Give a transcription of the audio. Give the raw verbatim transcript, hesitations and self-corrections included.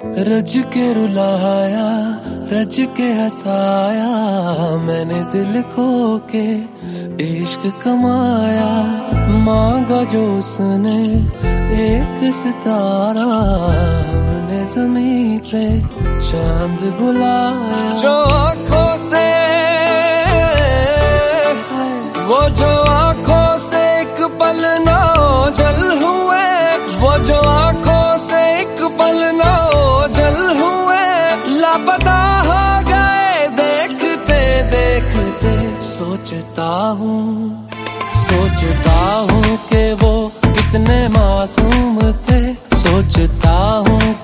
रज के रुलाया, रज के हंसाया, मैंने दिल खो के इश्क कमाया। मांगा जो उसने एक सितारा, हमने ज़मीं पे चांद बुलाया। जो आँखों से, वो जो आँखों से एक पल ना ओझल हुए, वो जो आँखों से एक पल ना ओझल हुए, लापता हो गए देखते देखते। सोचता हूँ सोचता हूँ कि वो कितने मासूम थे, सोचता हूँ